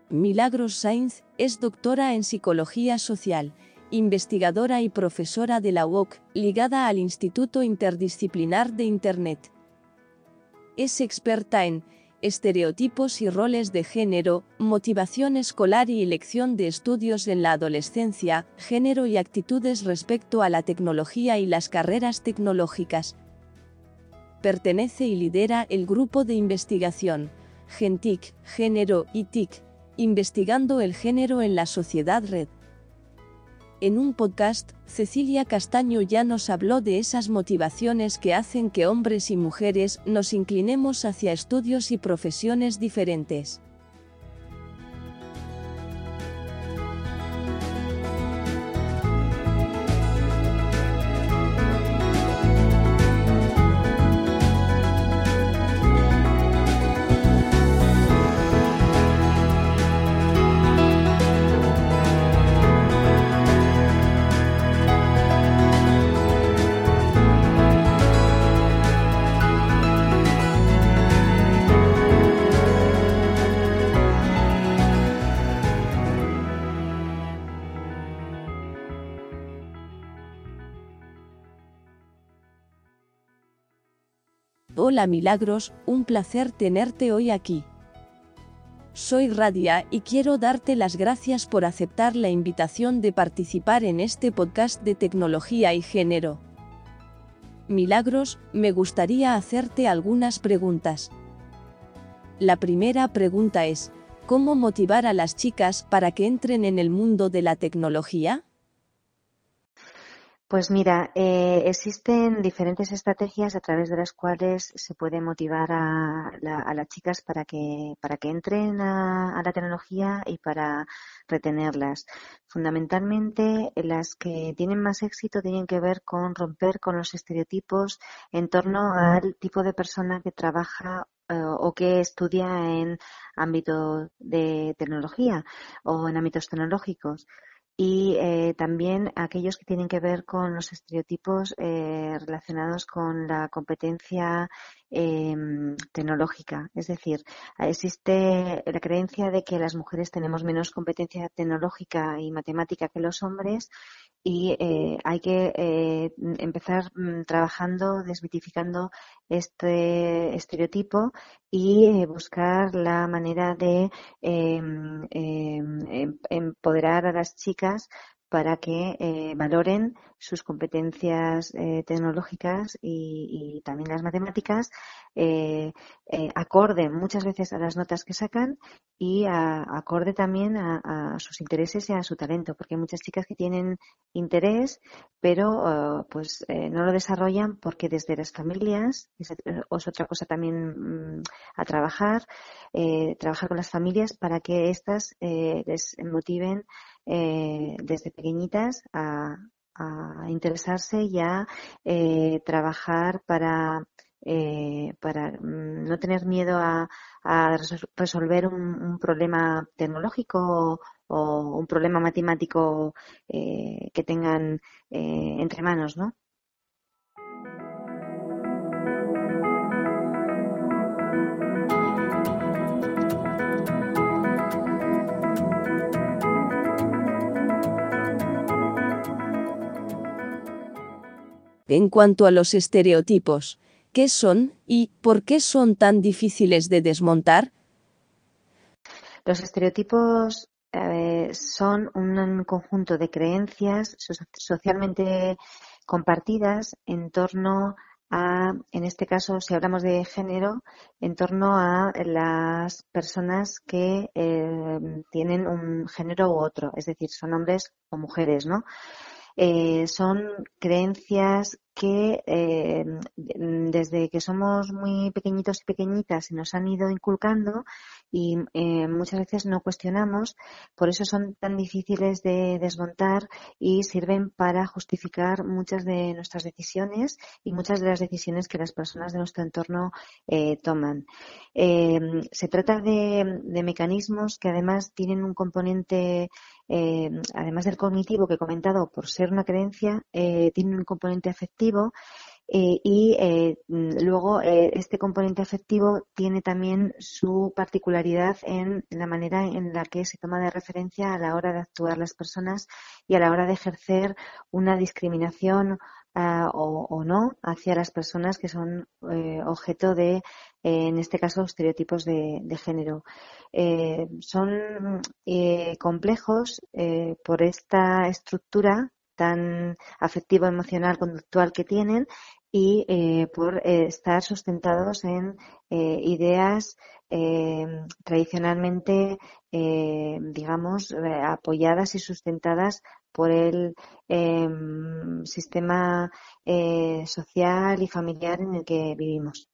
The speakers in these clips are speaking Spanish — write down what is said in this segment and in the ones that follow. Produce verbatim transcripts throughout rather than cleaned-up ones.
Milagros Sainz es doctora en Psicología Social, investigadora y profesora de la U O C, ligada al Instituto Interdisciplinar de Internet. Es experta en estereotipos y roles de género, motivación escolar y elección de estudios en la adolescencia, género y actitudes respecto a la tecnología y las carreras tecnológicas. Pertenece y lidera el grupo de investigación GenTIC, Género y T I C, investigando el género en la sociedad red. En un podcast, Cecilia Castaño ya nos habló de esas motivaciones que hacen que hombres y mujeres nos inclinemos hacia estudios y profesiones diferentes. Hola Milagros, un placer tenerte hoy aquí. Soy Radia y quiero darte las gracias por aceptar la invitación de participar en este podcast de tecnología y género. Milagros, me gustaría hacerte algunas preguntas. La primera pregunta es, ¿cómo motivar a las chicas para que entren en el mundo de la tecnología? Pues mira, eh, existen diferentes estrategias a través de las cuales se puede motivar a, la, a las chicas para que, para que entren a, a la tecnología y para retenerlas. Fundamentalmente, las que tienen más éxito tienen que ver con romper con los estereotipos en torno al tipo de persona que trabaja eh, o que estudia en ámbito de tecnología o en ámbitos tecnológicos. Y eh, también aquellos que tienen que ver con los estereotipos eh, relacionados con la competencia eh, tecnológica. Es decir, existe la creencia de que las mujeres tenemos menos competencia tecnológica y matemática que los hombres y eh, hay que eh, empezar mm, trabajando, desmitificando este estereotipo y eh, buscar la manera de eh, eh, em- empoderar a las chicas para que eh, valoren sus competencias eh, tecnológicas y, y también las matemáticas, eh, eh, acorde muchas veces a las notas que sacan y a- acorde también a, a sus intereses y a su talento, porque hay muchas chicas que tienen interés, pero eh, pues eh, no lo desarrollan porque desde las familias, es, es otra cosa también mm, a trabajar, eh, trabajar con las familias para que éstas eh, les motiven eh, desde pequeñitas a, a interesarse y a eh, trabajar para, eh, para mm, no tener miedo a, a resol- resolver un, un problema tecnológico o, o un problema matemático eh, que tengan eh, entre manos, ¿no? En cuanto a los estereotipos, ¿qué son y por qué son tan difíciles de desmontar? Los estereotipos eh, son un conjunto de creencias so- socialmente compartidas en torno a, en este caso, si hablamos de género, en torno a las personas que eh, tienen un género u otro, es decir, son hombres o mujeres, ¿no? Eh, son creencias que eh, desde que somos muy pequeñitos y pequeñitas se nos han ido inculcando y eh, muchas veces no cuestionamos, por eso son tan difíciles de desmontar y sirven para justificar muchas de nuestras decisiones y muchas de las decisiones que las personas de nuestro entorno eh, toman. Eh, se trata de, de mecanismos que además tienen un componente eh, además del cognitivo que he comentado, por ser una creencia, eh, tiene un componente afectivo Eh, y eh, luego eh, este componente afectivo tiene también su particularidad en la manera en la que se toma de referencia a la hora de actuar las personas y a la hora de ejercer una discriminación uh, o, o no hacia las personas que son eh, objeto de, eh, en este caso, estereotipos de, de género. Eh, son eh, complejos eh, por esta estructura tan afectivo-emocional conductual que tienen y eh, por eh, estar sustentados en eh, ideas eh, tradicionalmente, eh, digamos, eh, apoyadas y sustentadas por el eh, sistema eh, social y familiar en el que vivimos.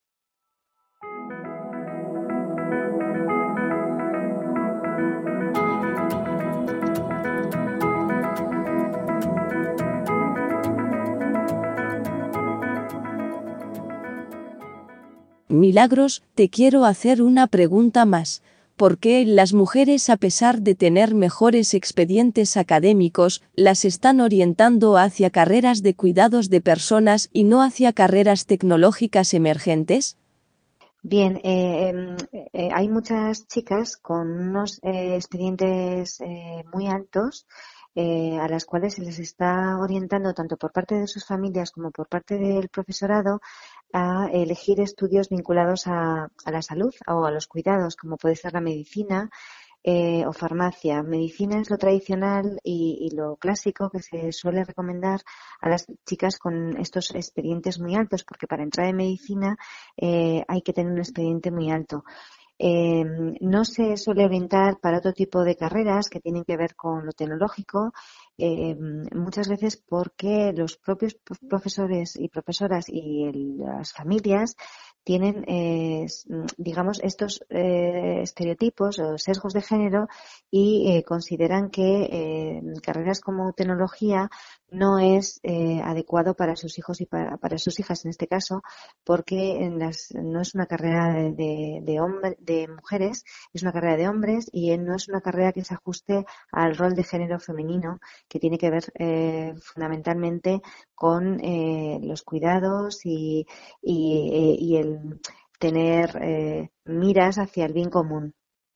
Milagros, te quiero hacer una pregunta más. ¿Por qué las mujeres, a pesar de tener mejores expedientes académicos, las están orientando hacia carreras de cuidados de personas y no hacia carreras tecnológicas emergentes? Bien, eh, eh, hay muchas chicas con unos eh, expedientes eh, muy altos eh, a las cuales se les está orientando tanto por parte de sus familias como por parte del profesorado a elegir estudios vinculados a, a la salud o a los cuidados, como puede ser la medicina eh, o farmacia. Medicina es lo tradicional y, y lo clásico que se suele recomendar a las chicas con estos expedientes muy altos, porque para entrar en medicina eh, hay que tener un expediente muy alto. Eh, no se suele orientar para otro tipo de carreras que tienen que ver con lo tecnológico, eh, muchas veces porque los propios profesores y profesoras y el, las familias tienen, eh, digamos, estos eh, estereotipos o sesgos de género y eh, consideran que eh, carreras como tecnología no es eh, adecuado para sus hijos y para, para sus hijas en este caso, porque en las, no es una carrera de, de, de, hombre, de mujeres, es una carrera de hombres y no es una carrera que se ajuste al rol de género femenino, que tiene que ver eh, fundamentalmente con eh, los cuidados y, y, y el tener eh, miras hacia el bien común.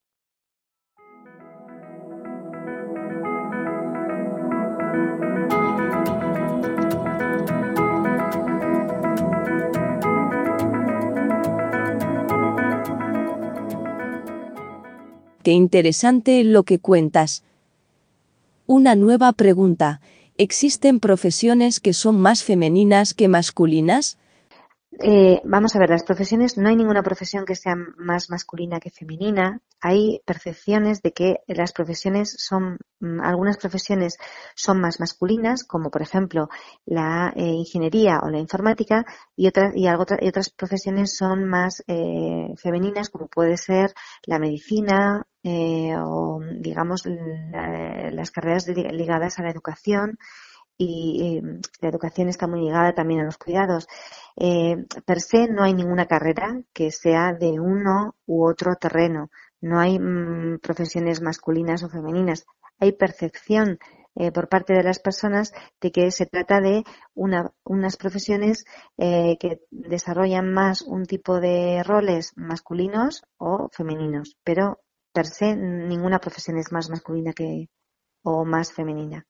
Qué interesante lo que cuentas. Una nueva pregunta. ¿Existen profesiones que son más femeninas que masculinas? Eh, vamos a ver, las profesiones, no hay ninguna profesión que sea más masculina que femenina. Hay percepciones de que las profesiones son, algunas profesiones son más masculinas, como por ejemplo la eh, ingeniería o la informática, y otras, y, algo, y otras profesiones son más eh, femeninas, como puede ser la medicina eh, o, digamos, la, las carreras ligadas a la educación. Y eh, la educación está muy ligada también a los cuidados. Eh, per se no hay ninguna carrera que sea de uno u otro terreno. No hay mmm, profesiones masculinas o femeninas. Hay percepción eh, por parte de las personas de que se trata de una, unas profesiones eh, que desarrollan más un tipo de roles masculinos o femeninos. Pero per se ninguna profesión es más masculina que o más femenina.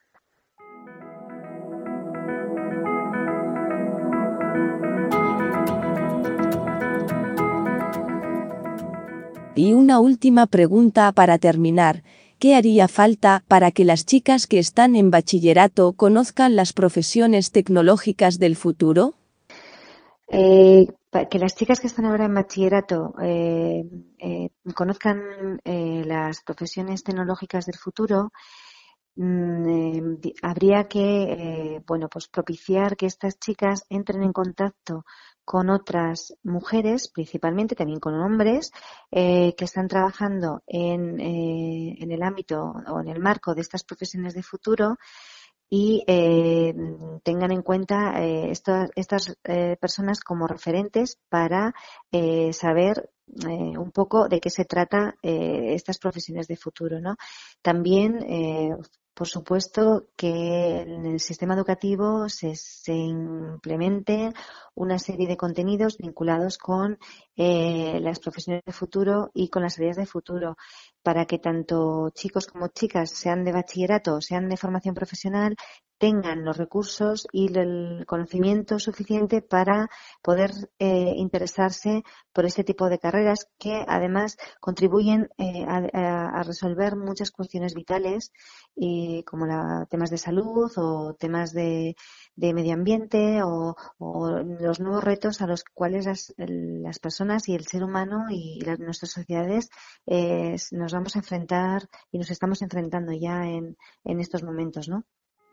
Y una última pregunta para terminar. ¿Qué haría falta para que las chicas que están en bachillerato conozcan las profesiones tecnológicas del futuro? Eh, que las chicas que están ahora en bachillerato eh, eh, conozcan eh, las profesiones tecnológicas del futuro. Mm, eh, habría que eh, bueno, pues propiciar que estas chicas entren en contacto con otras mujeres, principalmente también con hombres, eh, que están trabajando en, eh, en el ámbito o en el marco de estas profesiones de futuro y eh, tengan en cuenta eh, esto, estas eh, personas como referentes para eh, saber eh, un poco de qué se trata eh, estas profesiones de futuro, ¿no? También eh, por supuesto, que en el sistema educativo se, se implemente una serie de contenidos vinculados con eh, las profesiones de futuro y con las áreas de futuro, para que tanto chicos como chicas, sean de bachillerato, sean de formación profesional, tengan los recursos y el conocimiento suficiente para poder eh, interesarse por este tipo de carreras que además contribuyen eh, a, a resolver muchas cuestiones vitales eh, como la, temas de salud o temas de, de medio ambiente o, o los nuevos retos a los cuales las, las personas y el ser humano y las, nuestras sociedades eh, nos vamos a enfrentar y nos estamos enfrentando ya en, en estos momentos, ¿no?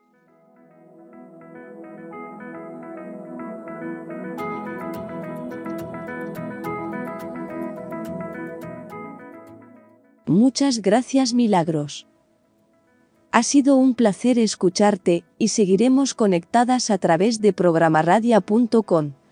Muchas gracias, Milagros. Ha sido un placer escucharte, y seguiremos conectadas a través de programaradia punto com.